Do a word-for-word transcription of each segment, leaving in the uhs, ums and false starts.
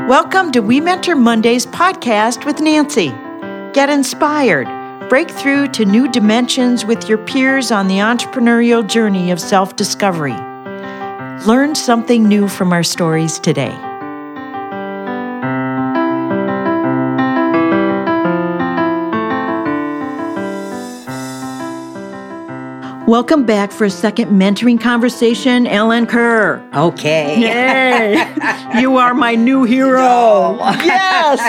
Welcome to We Mentor Mondays podcast with Nancy. Get inspired. Break through to new dimensions with your peers on the entrepreneurial journey of self-discovery. Learn something new from our stories today. Welcome back for a second mentoring conversation, Ellen Kerr. Okay. Yay! You are my new hero. No. Yes!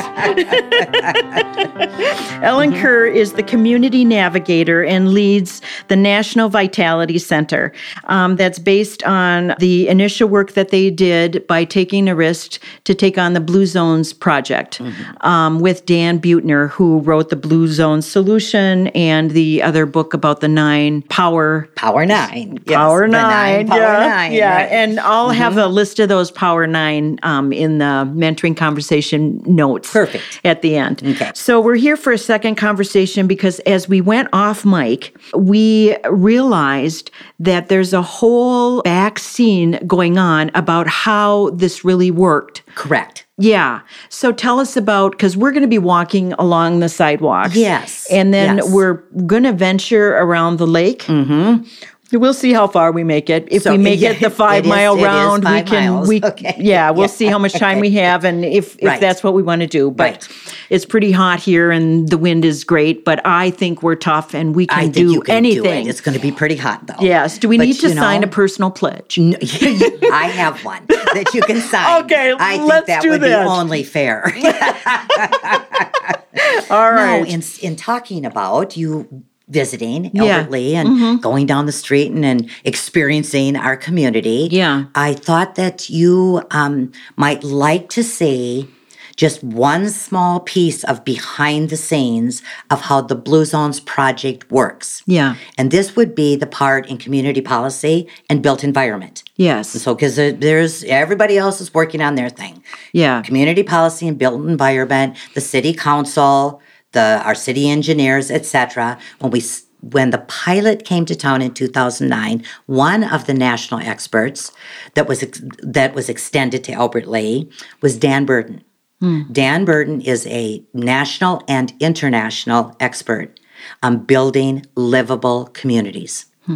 Ellen mm-hmm. Kerr is the community navigator and leads the National Vitality Center. Um, that's based on the initial work that they did by taking a risk to take on the Blue Zones project mm-hmm. um, with Dan Buettner, who wrote the Blue Zones Solution and the other book about the nine power Power Nine. Power yes, Nine. nine Power yeah. Nine. Yeah. Right. And I'll mm-hmm. have a list of those Power Nine um, in the mentoring conversation notes. Perfect. At the end. Okay. So we're here for a second conversation because as we went off mic, we realized that there's a whole back scene going on about how this really worked. Correct. Yeah. So tell us about, because we're going to be walking along the sidewalks. Yes. And then yes. we're going to venture around the lake. Mm-hmm. We'll see how far we make it. If so, we make yeah, it the five it mile is, round, five we can. miles. We okay. yeah, we'll yeah. see how much time okay. we have, and if if right. that's what we want to do. But right. it's pretty hot here, and the wind is great. But I think we're tough, and we can I think do you can anything. Do it. It's going to be pretty hot, though. Yes. Do we but, need to you know, sign a personal pledge? No, I have one that you can sign. Okay, I think let's that do would that. be only fair. All right. No, in in talking about you. Visiting yeah. Albert Lea and mm-hmm. going down the street and, and experiencing our community. Yeah. I thought that you um, might like to see just one small piece of behind the scenes of how the Blue Zones project works. Yeah. And this would be the part in community policy and built environment. Yes. So, because there's everybody else is working on their thing. Yeah. Community policy and built environment, the city council, the our city engineers, et cetera. When we when the pilot came to town in two thousand nine, one of the national experts that was ex, that was extended to Albert Lea was Dan Burton. Hmm. Dan Burton is a national and international expert on building livable communities, hmm.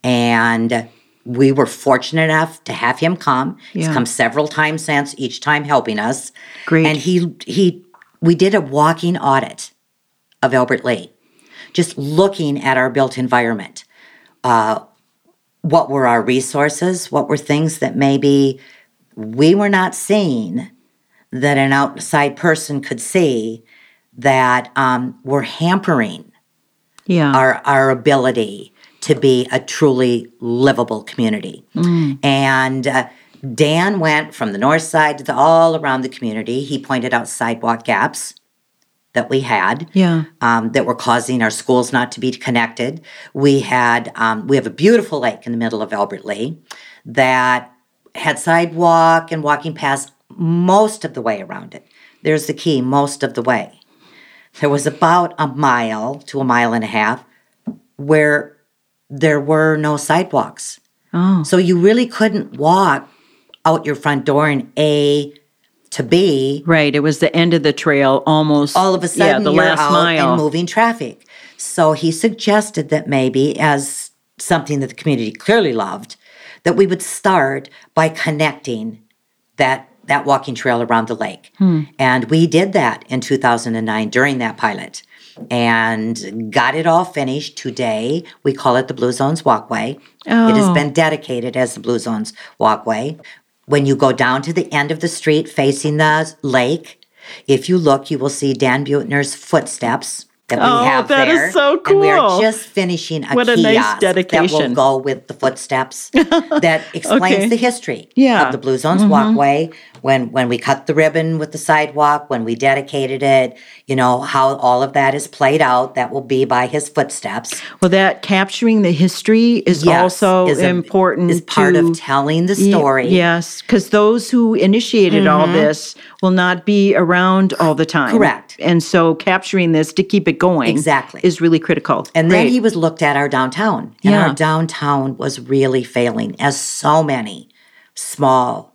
and we were fortunate enough to have him come. Yeah. He's come several times since, each time helping us. Great. And he he we did a walking audit of Albert Lea, just looking at our built environment. Uh, what were our resources? What were things that maybe we were not seeing that an outside person could see that um, were hampering yeah. our, our ability to be a truly livable community? Mm. And uh, Dan went from the north side to the, all around the community. He pointed out sidewalk gaps that we had yeah. um, that were causing our schools not to be connected. We had um, we have a beautiful lake in the middle of Albert Lea that had sidewalk and walking paths most of the way around it. There's the key, most of the way. There was about a mile to a mile and a half where there were no sidewalks. Oh. So you really couldn't walk out your front door in A to B. Right. It was the end of the trail almost. All of a sudden, yeah, the you're last out mile. and moving traffic. So he suggested that maybe, as something that the community clearly loved, that we would start by connecting that, that walking trail around the lake. Hmm. And we did that in two thousand nine during that pilot and got it all finished. Today, we call it the Blue Zones Walkway. Oh. It has been dedicated as the Blue Zones Walkway. When you go down to the end of the street facing the lake, if you look, you will see Dan Buettner's footsteps that we oh, have that there. That is so cool. And we are just finishing a what kiosk a nice dedication. that will go with the footsteps that explains okay. the history yeah. of the Blue Zones mm-hmm. Walkway. When when we cut the ribbon with the sidewalk, when we dedicated it, you know, how all of that is played out, that will be by his footsteps. Well, that capturing the history is yes, also is a, important. Is part to, of telling the story. Y- yes, because those who initiated mm-hmm. all this will not be around all the time. Correct. And so capturing this to keep it going exactly. is really critical. And Great. then he was looked at our downtown. And yeah. our downtown was really failing, as so many small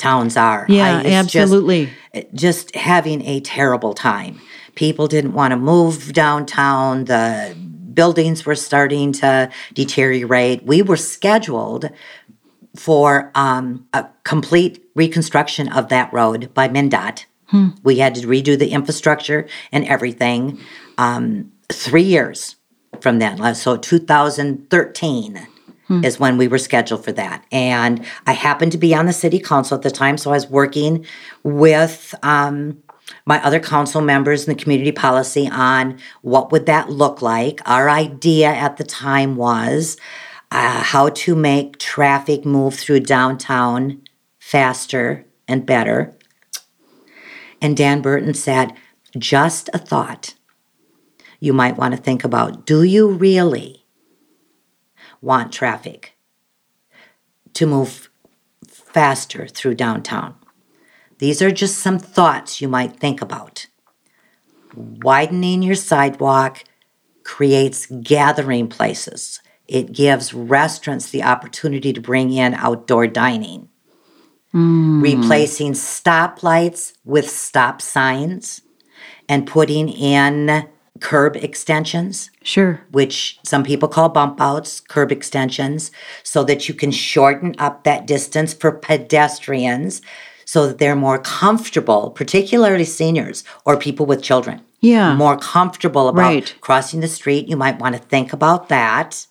towns are. Yeah, I was absolutely. Just, just having a terrible time. People didn't want to move downtown. The buildings were starting to deteriorate. We were scheduled for um, a complete reconstruction of that road by MnDOT. Hmm. We had to redo the infrastructure and everything. Um, three years from then, so two thousand thirteen hmm. is when we were scheduled for that. And I happened to be on the city council at the time, so I was working with um, my other council members in the community policy on what would that look like. Our idea at the time was uh, how to make traffic move through downtown faster and better. And Dan Burton said, just a thought you might want to think about. Do you really want traffic to move faster through downtown? These are just some thoughts you might think about. Widening your sidewalk creates gathering places. It gives restaurants the opportunity to bring in outdoor dining. Mm. Replacing stoplights with stop signs and putting in curb extensions. Sure. Which some people call bump outs, curb extensions, so that you can shorten up that distance for pedestrians so that they're more comfortable, particularly seniors or people with children. Yeah. More comfortable about right. crossing the street. You might want to think about that.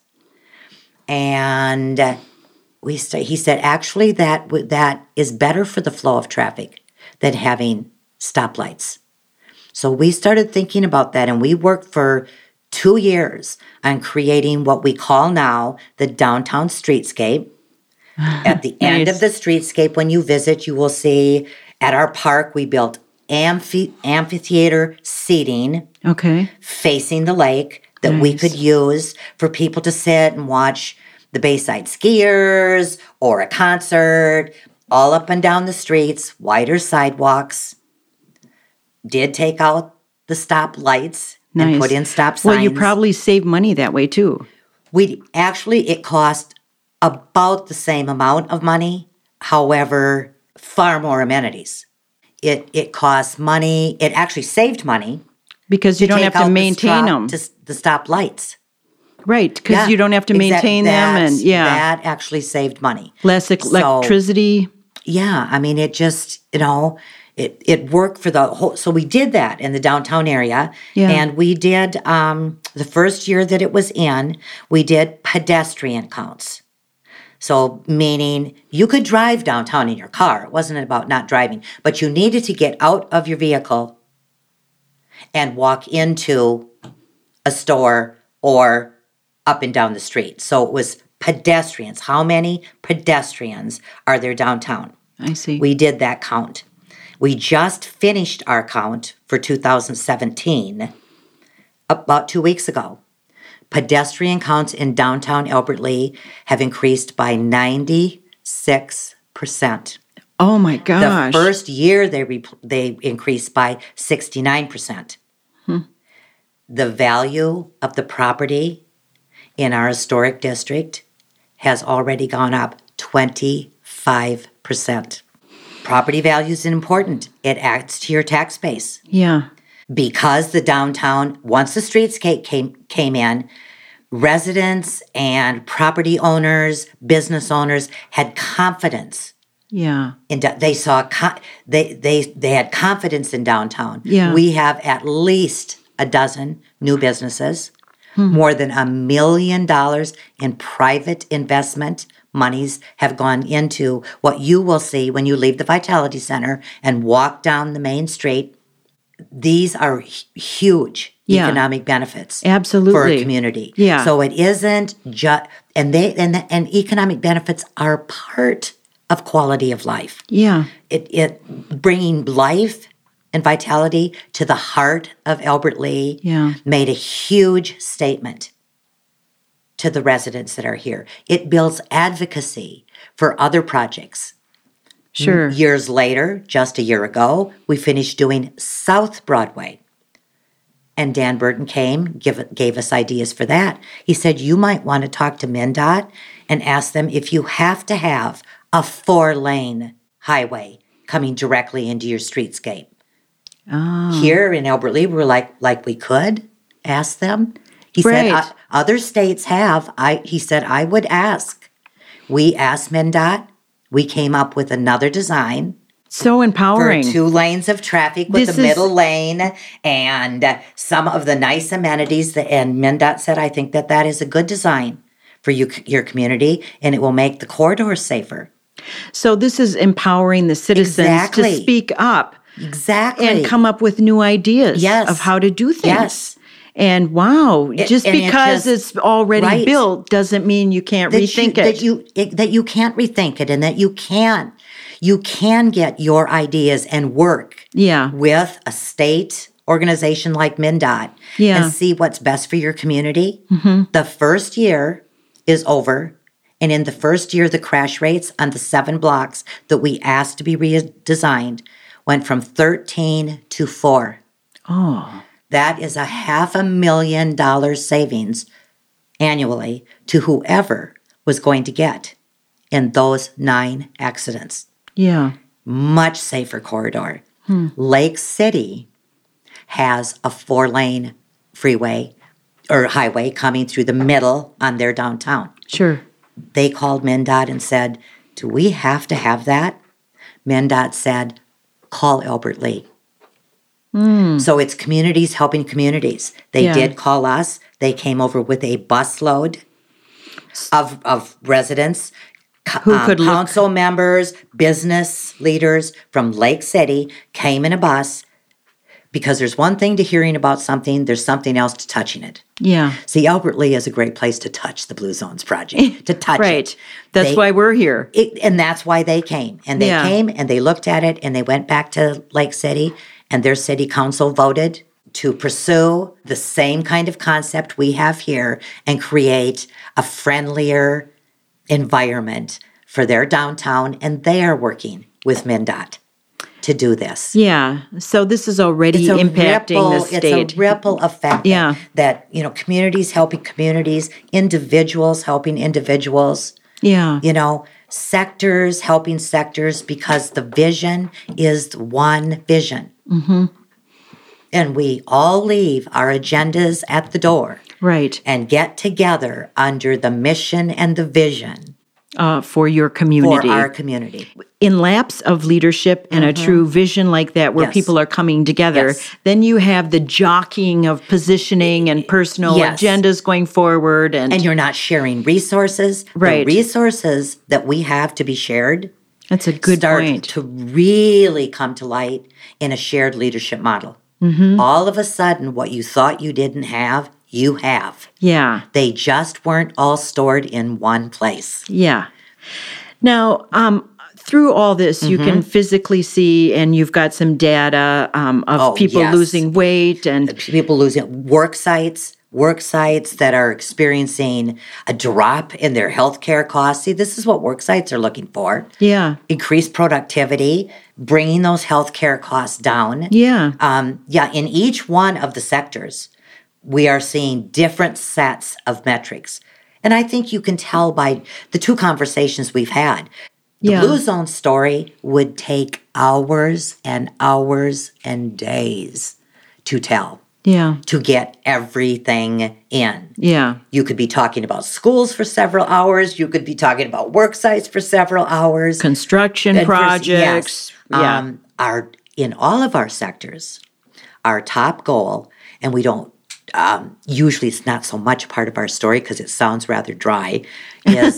And we st- he said, actually, that w- that is better for the flow of traffic than having stoplights. So we started thinking about that, and we worked for two years on creating what we call now the downtown streetscape. At the nice. End of the streetscape, when you visit, you will see at our park, we built amphi- amphitheater seating okay. facing the lake that nice. We could use for people to sit and watch the Bayside skiers or a concert, all up and down the streets, wider sidewalks. Did take out the stop lights nice. And put in stop signs. Well, you probably save money that way, too. We actually, it cost about the same amount of money, however, far more amenities. It it costs money. It actually saved money. Because you don't have to maintain them. To, the stop lights. Right, because yeah, you don't have to maintain exact, them. and yeah, That actually saved money. Less electricity. So, yeah, I mean, it just, you know, it, it worked for the whole, so we did that in the downtown area. Yeah. And we did, um, the first year that it was in, we did pedestrian counts. So meaning you could drive downtown in your car. It wasn't about not driving, but you needed to get out of your vehicle and walk into a store or up and down the street. So it was pedestrians. How many pedestrians are there downtown? I see. We did that count. We just finished our count for two thousand seventeen about two weeks ago. Pedestrian counts in downtown Albert Lea have increased by ninety-six percent. Oh my gosh. The first year they re- they increased by sixty-nine percent. Hmm. The value of the property in our historic district has already gone up twenty-five percent. Property value is important. It adds to your tax base. Yeah. Because the downtown, once the streetscape came, came in, residents and property owners, business owners had confidence. Yeah. In, they saw, they, they, they had confidence in downtown. Yeah. We have at least a dozen new businesses, hmm. more than a million dollars in private investment monies have gone into what you will see when you leave the Vitality Center and walk down the main street. These are huge yeah. economic benefits Absolutely. For a community. Yeah. So it isn't just, and they and the, and economic benefits are part of quality of life. Yeah. It it bringing life and vitality to the heart of Albert Lea yeah. made a huge statement to the residents that are here. It builds advocacy for other projects. Sure. Years later, just a year ago, we finished doing South Broadway. And Dan Burton came, give, gave us ideas for that. He said, you might want to talk to MnDOT and ask them if you have to have a four-lane highway coming directly into your streetscape. Oh. Here in Albert Lea, we're like, like we could ask them. He Right. said, uh, other states have. I. He said, I would ask. We asked MnDOT. We came up with another design So for empowering. two lanes of traffic with This the is- middle lane and uh, some of the nice amenities. That, and MnDOT said, I think that that is a good design for you, your community, and it will make the corridors safer. So this is empowering the citizens Exactly. to speak up Exactly. and come up with new ideas Yes. of how to do things. Yes. And wow, just and it because just- it's already right. built doesn't mean you can't that rethink you, it. That you it, that you can't rethink it, and that you can you can get your ideas and work Yeah. with a state organization like MnDOT Yeah. and see what's best for your community. The first year is over, and in the first year, the crash rates on the seven blocks that we asked to be redesigned went from thirteen to four. Oh, That is a half a million dollar savings annually to whoever was going to get in those nine accidents. yeah. Much safer corridor. Lake City has a four lane freeway or highway coming through the middle on their downtown. Sure. They called MnDOT and said, do we have to have that? MnDOT said, call Albert Lea. So it's communities helping communities. They Yeah. did call us. They came over with a busload of, of residents, co- Who um, could look- council members, business leaders from Lake City came in a bus because there's one thing to hearing about something, there's something else to touching it. Yeah. See, Albert Lea is a great place to touch the Blue Zones project, to touch Right. it. That's They- why we're here. it, and that's why they came. And they Yeah. came and they looked at it and they went back to Lake City and their city council voted to pursue the same kind of concept we have here and create a friendlier environment for their downtown. And they are working with MnDOT to do this. Yeah. So this is already It's a impacting ripple, the state. It's a ripple effect. Yeah. That, you know, communities helping communities, individuals helping individuals. yeah. You know, sectors helping sectors because the vision is one vision. Mm-hmm. And we all leave our agendas at the door Right. and get together under the mission and the vision Uh, for your for community. our community. In lapse of leadership and a true vision like that where Yes. people are coming together, Yes. then you have the jockeying of positioning and personal Yes. agendas going forward. And, And you're not sharing resources. Right. The resources that we have to be shared that's a good start point. to really come to light in a shared leadership model. Mm-hmm. All of a sudden, what you thought you didn't have, you have. Yeah. They just weren't all stored in one place. Yeah. Now, um, through all this, you Mm-hmm. can physically see, and you've got some data um, of Oh, people yes. losing weight and People losing work sites, work sites that are experiencing a drop in their healthcare costs. See, this is what work sites are looking for. yeah, Increased productivity, bringing those healthcare costs down. yeah, Um, yeah, in each one of the sectors, we are seeing different sets of metrics. And I think you can tell by the two conversations we've had. The Yeah. Blue Zone story would take hours and hours and days to tell, yeah, to get everything in. yeah, You could be talking about schools for several hours. You could be talking about work sites for several hours. construction And for- projects. yes. Yeah, Um, our in all of our sectors, our top goal, and we don't. Um, usually, it's not so much a part of our story because it sounds rather dry. Is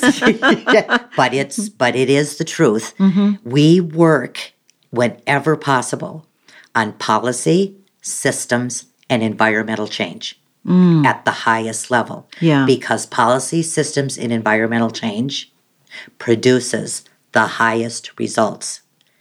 but it's but it is the truth. We work whenever possible on policy, systems, and environmental change at the highest level. Yeah. Because policy, systems, and environmental change produces the highest results,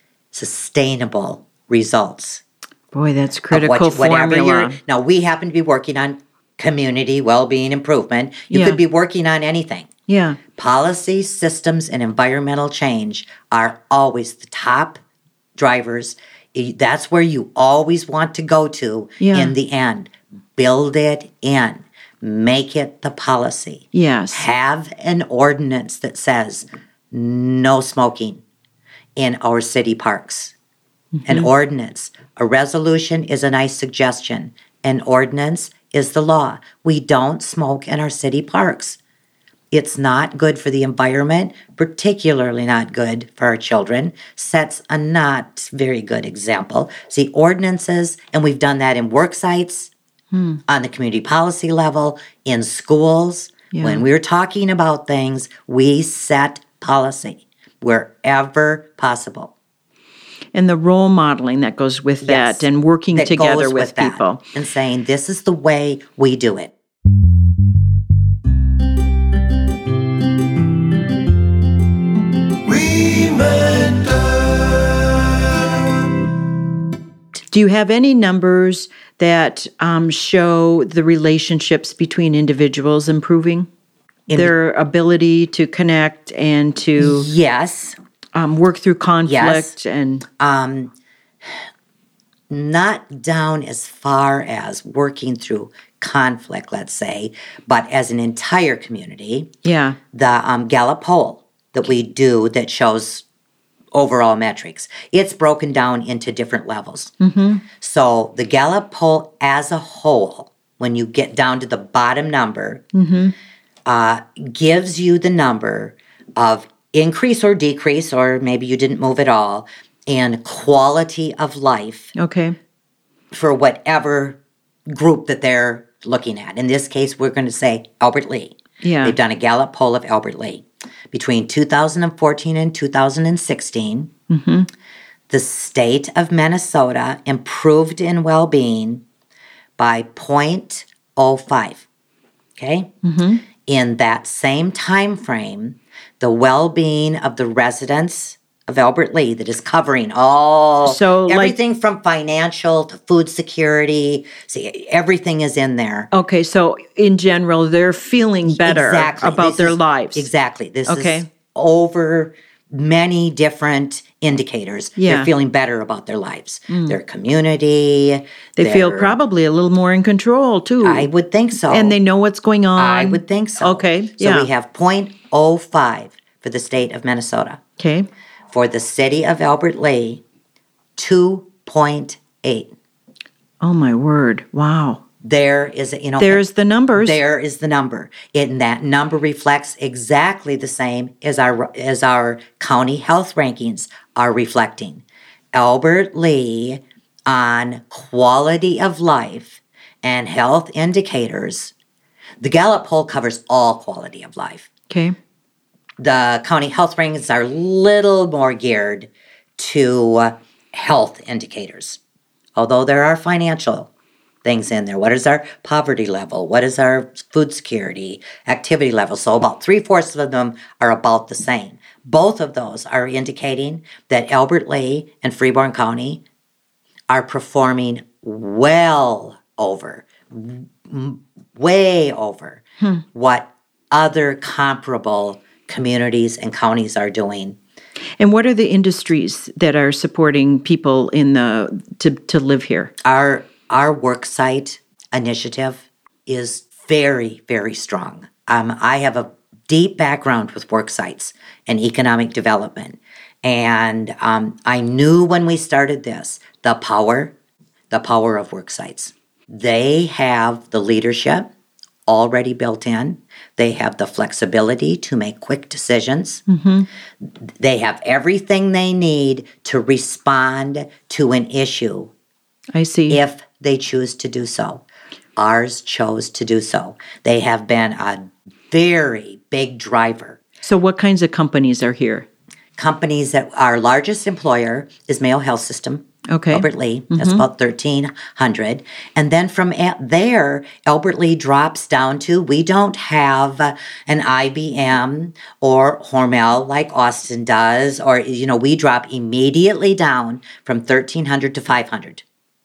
sustainable results. boy, that's of critical what- whatever formula. you're- Now, we happen to be working on community well-being improvement. You Yeah. could be working on anything. Yeah, Policy, systems, and environmental change are always the top drivers. I- That's where you always want to go to Yeah. in the end. Build it in. Make it the policy. yes, Have an ordinance that says no smoking in our city parks. Mm-hmm. An ordinance, a resolution is a nice suggestion. An ordinance is the law. We don't smoke in our city parks. It's not good for the environment, particularly not good for our children, sets a not very good example. See, ordinances, and we've done that in work sites, hmm. on the community policy level, in schools. Yeah. When we're talking about things, we set policy wherever possible. And the role modeling that goes with Yes, that and working that together goes with, with that, people. and saying, this is the way we do it. Do you have any numbers that um, show the relationships between individuals improving? In Their ability to connect and to Yes. um, work through conflict Yes. and Um, not down as far as working through conflict, let's say, but as an entire community. yeah. The um, Gallup poll that we do that shows overall metrics, it's broken down into different levels. Mm-hmm. So the Gallup poll as a whole, when you get down to the bottom number, Mm-hmm. uh, gives you the number of increase or decrease, or maybe you didn't move at all, in quality of life Okay. for whatever group that they're looking at. In this case, we're going to say Albert Lea. Yeah. They've done a Gallup poll of Albert Lea. Between two thousand fourteen and two thousand sixteen, Mm-hmm. the state of Minnesota improved in well-being by zero point zero five. Okay? Mm-hmm. In that same time frame, the well-being of the residents of Albert Lea, that is covering all So, like- everything from financial to food security. See, everything is in there. Okay, so in general, they're feeling better Exactly. about This their is- lives. Exactly. This Okay. is over many different indicators. Yeah. They're feeling better about their lives, their community. They feel their- probably a little more in control too. I would think so. and they know what's going on. I would think so. Okay, So yeah. we have zero point zero five for the state of Minnesota. Okay. For the city of Albert Lea, two point eight. Oh my word. Wow. There is, a, you know, There's the numbers. there is the number. And that number reflects exactly the same as our as our county health rankings are reflecting. Albert Lea on quality of life and health indicators. The Gallup poll covers all quality of life. Okay. The county health rankings are a little more geared to uh, health indicators, although there are financial things in there. What is our poverty level? What is our food security, activity level? So about three-fourths of them are about the same. Both of those are indicating that Albert Lea and Freeborn County are performing well over, m- way over Hmm. what other comparable communities and counties are doing. And what are the industries that are supporting people in the to, to live here? Our our worksite initiative is very, very strong. Um, I have a deep background with worksites and economic development. And um, I knew when we started this, the power, the power of worksites. They have the leadership already built in. They have the flexibility to make quick decisions. Mm-hmm. They have everything they need to respond to an issue I see. if they choose to do so. Ours chose to do so. They have been a very big driver. So what kinds of companies are here? Companies that our largest employer is Mayo Health System. Okay. Albert Lea, that's about thirteen hundred. And then from a- there, Albert Lea drops down to, we don't have uh, an I B M or Hormel like Austin does, or, you know, we drop immediately down from thirteen hundred to five hundred.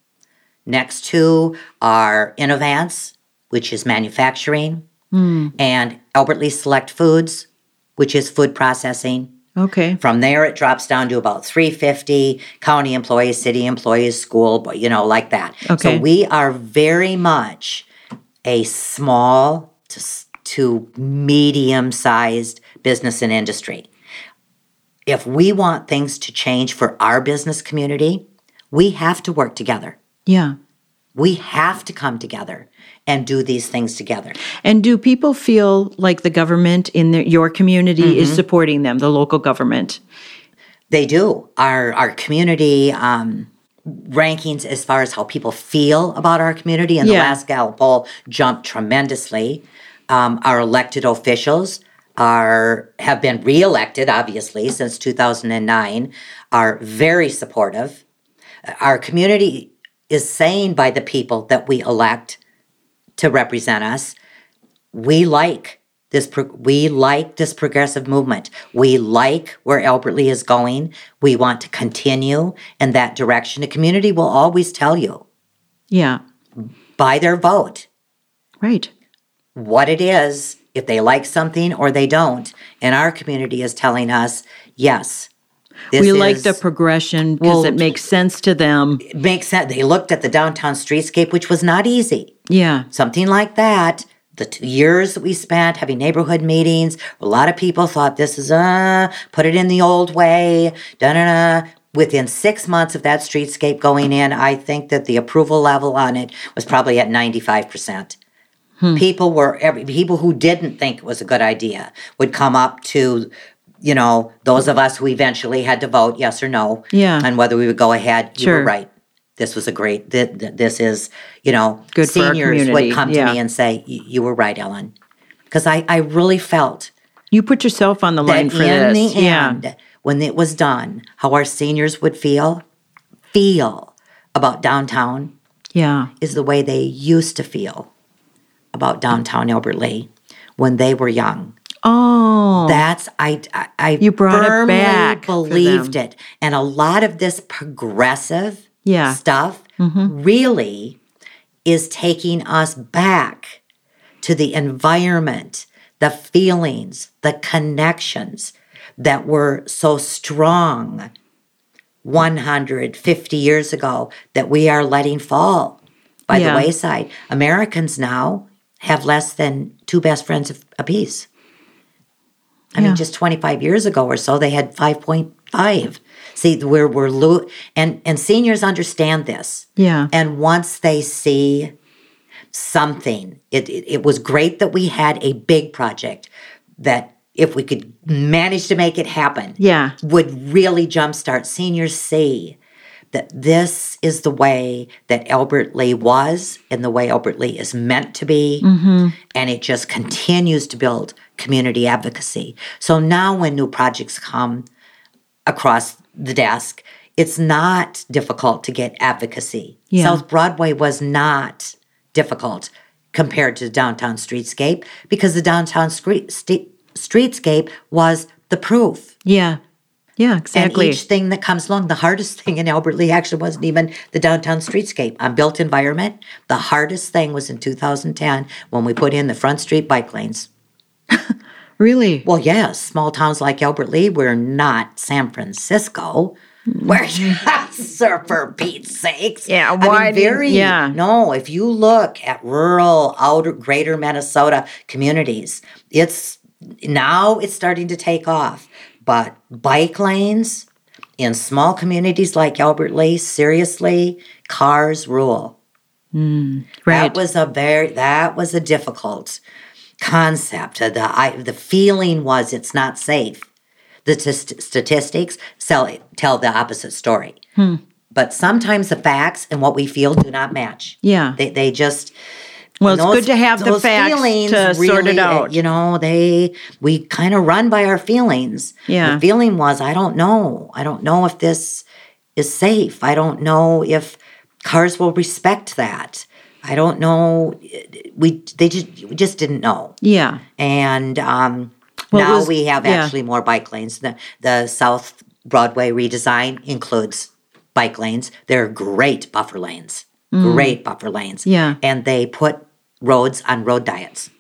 Next to are Innovance, which is manufacturing, and Albert Lea Select Foods, which is food processing. Okay. From there, it drops down to about three hundred fifty county employees, city employees, school, you know, like that. Okay. So we are very much a small to, to medium-sized business and industry. if we want things to change for our business community, we have to work together. Yeah. We have to come together and do these things together. And do people feel like the government in the, your community mm-hmm. is supporting them, the local government? They do. Our our community um, rankings as far as how people feel about our community in the Yeah. last Gallup poll jumped tremendously. Um, our elected officials are have been reelected, obviously, since two thousand nine, are very supportive. Our community is saying by the people that we elect to represent us, we like this. Pro- we like this progressive movement. We like where Albert Lea is going. We want to continue in that direction. The community will always tell you, Yeah. by their vote, Right. what it is, if they like something or they don't. And our community is telling us, yes, this We is, like the progression because Well, it makes sense to them. it makes sense. They looked at the downtown streetscape, which was not easy. Yeah. Something like that. The two years that we spent having neighborhood meetings, a lot of people thought this is, uh, put it in the old way, da-da-da. Within six months of that streetscape going in, I think that the approval level on it was probably at ninety-five percent. Hmm. People were, every, people who didn't think it was a good idea would come up to, you know, those of us who eventually had to vote yes or no. Yeah. And whether we would go ahead. You Sure. were right. This was a great, th- th- this is, you know, Good for our seniors community, would come yeah. to me and say, you were right, Ellen. Because I, I really felt You put yourself on the line that for in this. the yeah. end, when it was done, how our seniors would feel, feel about downtown Yeah. is the way they used to feel about downtown Albert Lea when they were young. Oh. That's I I, I You brought it firmly back for believed them. it, and a lot of this progressive Yeah. stuff really is taking us back to the environment, the feelings, the connections that were so strong one hundred fifty years ago that we are letting fall by Yeah. the wayside. Americans now have less than two best friends apiece. I Yeah. mean, just twenty-five years ago or so, they had five point five. See, we're, we're lo- and, and seniors understand this. Yeah. And once they see something, it, it, it was great that we had a big project that if we could manage to make it happen, Yeah. would really jumpstart seniors see that this is the way that Albert Lea was and the way Albert Lea is meant to be. Mm-hmm. And it just continues to build community advocacy. So now when new projects come across the desk, it's not difficult to get advocacy. Yeah. South Broadway was not difficult compared to the downtown streetscape because the downtown street, st- streetscape was the proof. Yeah. Yeah, exactly. And each thing that comes along, the hardest thing in Albert Lea actually wasn't even the downtown streetscape. On built environment, the hardest thing was in two thousand ten when we put in the Front Street bike lanes. Really? Well, yes, small towns like Albert Lea, we're not San Francisco. We're for Pete's sakes. Yeah, I why mean, do you- very, yeah. No, if you look at rural, outer, greater Minnesota communities, it's now it's starting to take off. But bike lanes in small communities like Albert Lea, seriously, cars rule. Right. That was a very that was a difficult concept. The I, the feeling was it's not safe. The t- statistics tell, tell the opposite story. Hmm. But sometimes the facts and what we feel do not match. Yeah. They they just Well, it's those- good to have the those facts feelings to sort it really, out. You know, they we kind of run by our feelings. Yeah. The feeling was, I don't know. I don't know if this is safe. I don't know if cars will respect that. I don't know. We they just we just didn't know. Yeah. And um, Well, it now was- we have yeah. actually more bike lanes. The the South Broadway redesign includes bike lanes. They're great buffer lanes. Great buffer lanes. Mm. Yeah. And they put roads on road diets.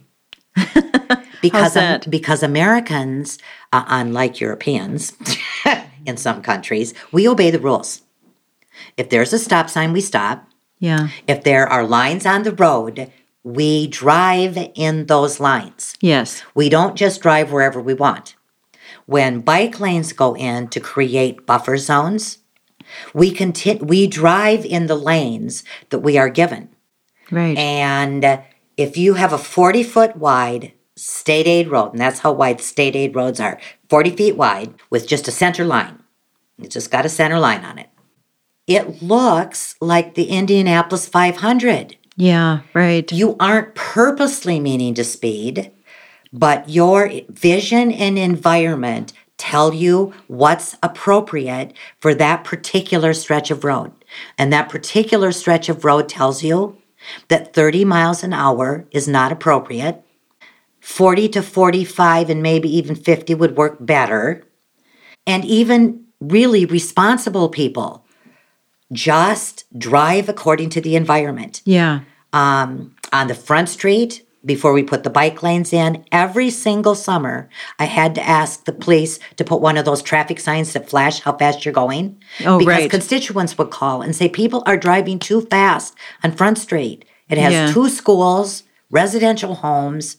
because that? um, because Americans, uh, unlike Europeans in some countries, we obey the rules. If there's a stop sign, we stop. Yeah. If there are lines on the road, we drive in those lines. Yes. We don't just drive wherever we want. When bike lanes go in to create buffer zones, we conti- we drive in the lanes that we are given. Right. And if you have a forty foot wide state aid road, and that's how wide state aid roads are, forty feet wide with just a center line. It's just got a center line on it. It looks like the Indianapolis five hundred. Yeah, right. You aren't purposely meaning to speed, but your vision and environment tell you what's appropriate for that particular stretch of road. And that particular stretch of road tells you that thirty miles an hour is not appropriate. forty to forty-five and maybe even fifty would work better. And even really responsible people just drive according to the environment. Yeah. Um, on the front street, before we put the bike lanes in, every single summer, I had to ask the police to put one of those traffic signs that flash how fast you're going. Oh, because right. constituents would call and say people are driving too fast on Front Street. It has Yeah. two schools, residential homes,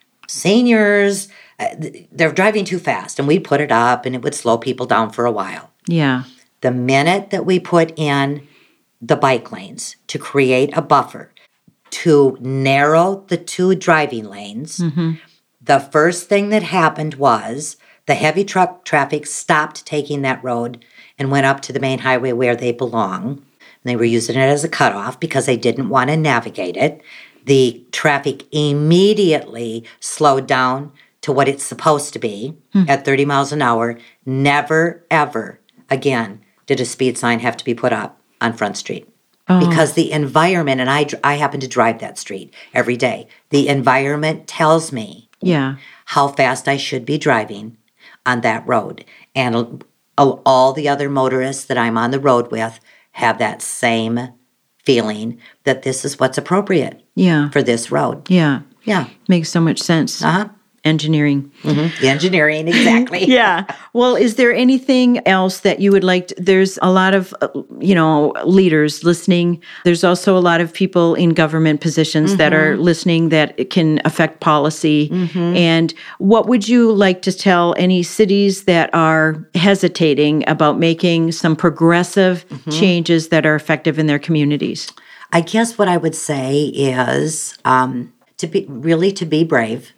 seniors. Uh, they're driving too fast. And we'd put it up and it would slow people down for a while. Yeah. The minute that we put in the bike lanes to create a buffer, to narrow the two driving lanes, mm-hmm. the first thing that happened was the heavy truck traffic stopped taking that road and went up to the main highway where they belong. And they were using it as a cutoff because they didn't want to navigate it. The traffic immediately slowed down to what it's supposed to be hmm. at thirty miles an hour. Never, ever again did a speed sign have to be put up on Front Street. Oh. Because the environment, and I, I happen to drive that street every day, the environment tells me yeah. how fast I should be driving on that road. And all the other motorists that I'm on the road with have that same feeling that this is what's appropriate yeah. for this road. Yeah. Yeah. Makes so much sense. Uh-huh. Engineering. Mm-hmm. The engineering, exactly. Yeah. Well, is there anything else that you would like to, there's a lot of, you know, leaders listening. There's also a lot of people in government positions mm-hmm. that are listening that can affect policy. Mm-hmm. And what would you like to tell any cities that are hesitating about making some progressive mm-hmm. changes that are effective in their communities? I guess what I would say is um, to be really to be brave.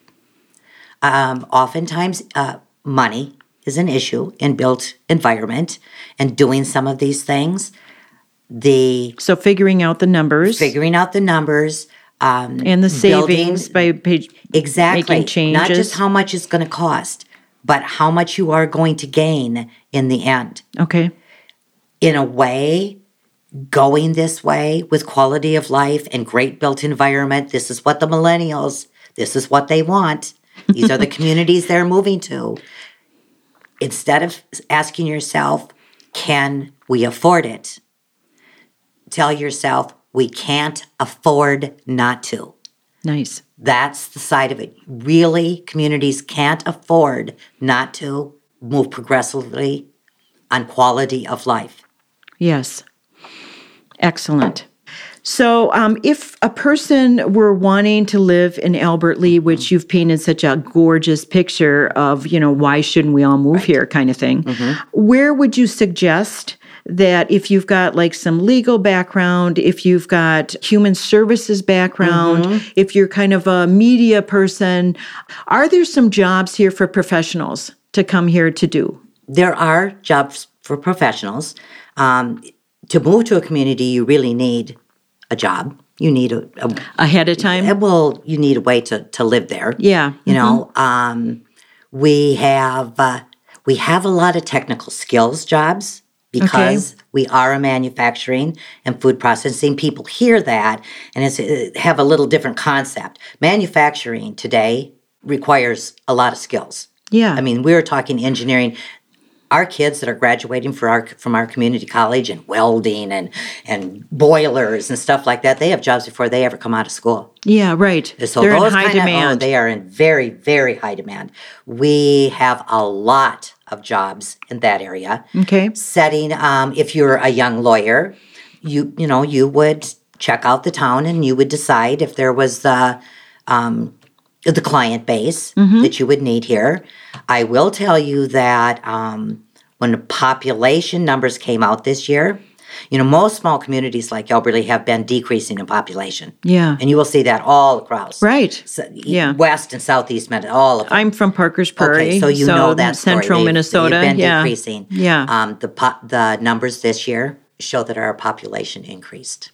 Um, oftentimes, uh, money is an issue in built environment and doing some of these things. The So figuring out the numbers. Figuring out the numbers. Um, and the savings building, by page, exactly, making changes. Not just how much it's going to cost, but how much you are going to gain in the end. Okay. In a way, going this way with quality of life and great built environment, this is what the millennials, this is what they want. These are the communities they're moving to. Instead of asking yourself, can we afford it? Tell yourself, we can't afford not to. Nice. That's the side of it. Really, communities can't afford not to move progressively on quality of life. Yes. Excellent. So um, if a person were wanting to live in Albert Lea, which you've painted such a gorgeous picture of, you know, why shouldn't we all move right. here kind of thing, mm-hmm. where would you suggest that if you've got like some legal background, if you've got human services background, mm-hmm. if you're kind of a media person, are there some jobs here for professionals to come here to do? There are jobs for professionals. Um, to move to a community, you really need a job. You need a, a ahead of time. Well, you need a way to, to live there. Yeah, you mm-hmm. know, um, we have uh, we have a lot of technical skills jobs because okay. we are a manufacturing and food processing. People hear that and it's, it have a little different concept. Manufacturing today requires a lot of skills. Yeah, I mean, we're talking engineering. Our kids that are graduating for our, from our community college and welding and, and boilers and stuff like that, they have jobs before they ever come out of school. Yeah, right. So They're those in high kinda, demand. Oh, they are in very, very high demand. We have a lot of jobs in that area. Okay. Setting, um, if you're a young lawyer, you you know, you would check out the town and you would decide if there was the um, the client base Mm-hmm. that you would need here. I will tell you that um, when the population numbers came out this year, you know, most small communities like Elberly have been decreasing in population. Yeah. And you will see that all across. Right. So, e- Yeah. West and southeast Minnesota, all of them. I'm from Parkers Prairie. Okay, so you know that story. Central They've- Minnesota. They've been yeah. decreasing. Yeah. Um, the po- the numbers this year show that our population increased.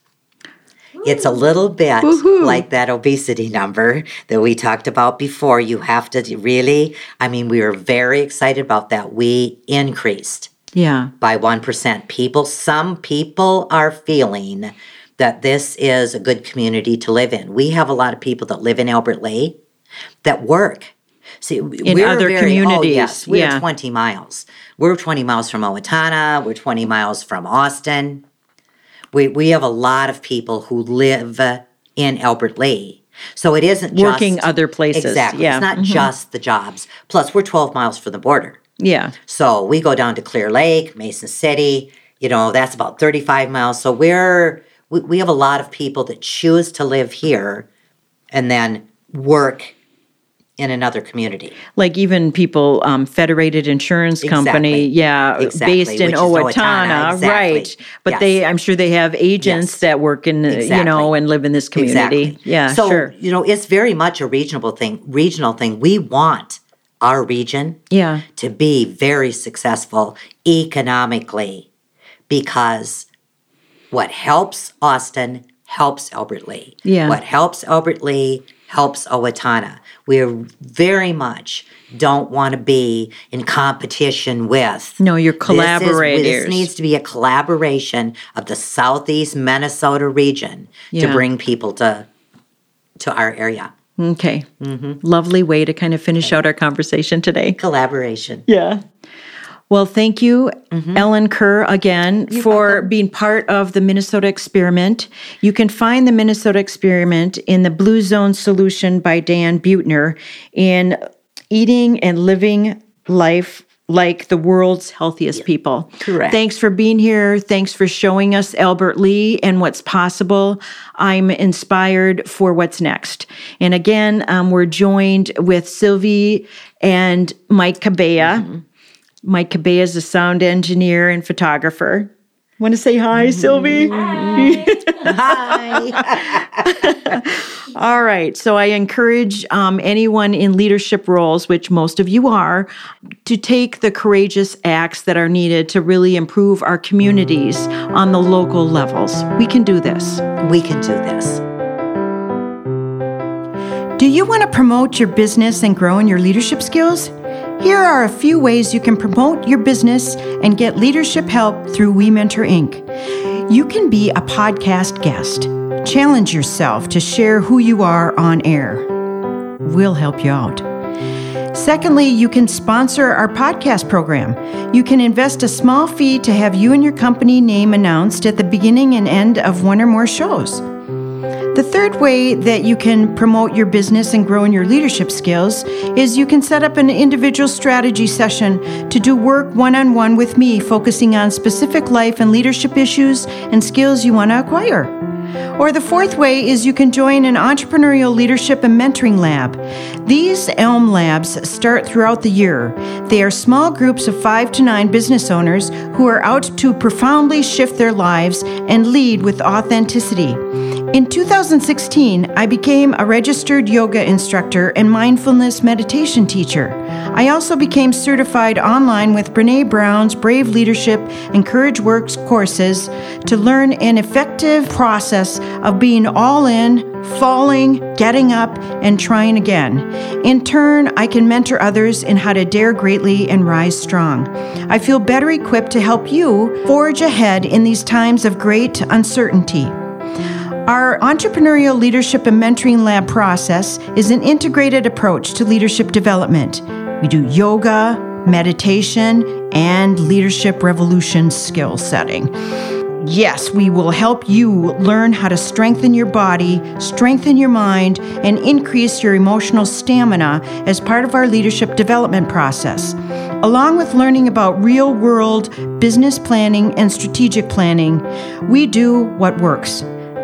It's a little bit Woohoo. like that obesity number that we talked about before. You have to really, I mean, we were very excited about that. We increased Yeah. by one percent. People, some people are feeling that this is a good community to live in. We have a lot of people that live in Albert Lea that work. See, In we're other very, communities, Oh, yes, we're yeah. twenty miles. We're twenty miles from Owatonna. We're twenty miles from Austin. We we have a lot of people who live in Albert Lea. So it isn't just Working other places. Exactly. Yeah. It's not Mhm. just the jobs. Plus, we're twelve miles from the border. Yeah. So we go down to Clear Lake, Mason City. You know, that's about thirty-five miles. So we're we, we have a lot of people that choose to live here and then work in another community. Like even people, um, Federated Insurance Company, Exactly. yeah, Exactly, based in which is Owatonna, Owatonna, exactly. right? But Yes. they, I'm sure they have agents Yes. that work in, the, you Exactly. know, and live in this community. Exactly. Yeah, so, sure. you know, it's very much a regional thing. Regional thing. We want our region Yeah, to be very successful economically because what helps Austin helps Albert Lea. Yeah. What helps Albert Lea helps Owatonna. We very much don't want to be in competition with. No, you're This is- collaborators. This, needs to be a collaboration of the southeast Minnesota region Yeah. to bring people to to our area. Okay. Mm-hmm. Lovely way to kind of finish out our conversation today. Collaboration. Yeah. Well, thank you, Mm-hmm. Ellen Kerr, again, for being part of the Minnesota Experiment. You can find the Minnesota Experiment in the Blue Zone Solution by Dan Buettner in Eating and Living Life Like the World's Healthiest People. correct. Thanks for being here. Thanks for showing us Albert Lea and what's possible. I'm inspired for what's next. And again, um, we're joined with Sylvie and Mike Cabea. Mm-hmm. Mike Cabea is a sound engineer and photographer. Want to say hi, Sylvie? Hi. All right. So I encourage um, anyone in leadership roles, which most of you are, to take the courageous acts that are needed to really improve our communities on the local levels. We can do this. We can do this. Do you want to promote your business and grow in your leadership skills? Here are a few ways you can promote your business and get leadership help through We Mentor Incorporated. You can be a podcast guest. Challenge yourself to share who you are on air. We'll help you out. Secondly, you can sponsor our podcast program. You can invest a small fee to have you and your company name announced at the beginning and end of one or more shows. The third way that you can promote your business and grow in your leadership skills is you can set up an individual strategy session to do work one-on-one with me, focusing on specific life and leadership issues and skills you want to acquire. Or the fourth way is you can join an entrepreneurial leadership and mentoring lab. These ELM labs start throughout the year. They are small groups of five to nine business owners who are out to profoundly shift their lives and lead with authenticity. In two thousand sixteen, I became a registered yoga instructor and mindfulness meditation teacher. I also became certified online with Brene Brown's Brave Leadership and Courage Works courses to learn an effective process of being all in, falling, getting up, and trying again. In turn, I can mentor others in how to dare greatly and rise strong. I feel better equipped to help you forge ahead in these times of great uncertainty. Our Entrepreneurial Leadership and Mentoring Lab process is an integrated approach to leadership development. We do yoga, meditation, and leadership revolution skill setting. Yes, we will help you learn how to strengthen your body, strengthen your mind, and increase your emotional stamina as part of our leadership development process. Along with learning about real-world business planning and strategic planning, we do what works.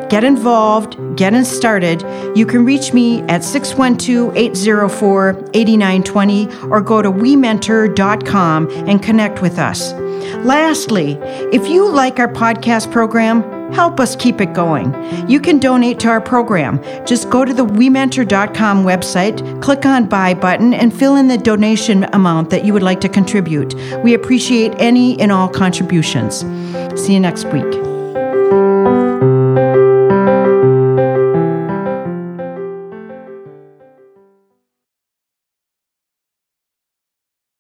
get involved, get it started, you can reach me at six one two, eight zero four, eight nine two zero or go to we mentor dot com and connect with us. Lastly, if you like our podcast program, help us keep it going. You can donate to our program. Just go to the we mentor dot com website, click on Buy button, and fill in the donation amount that you would like to contribute. We appreciate any and all contributions. See you next week.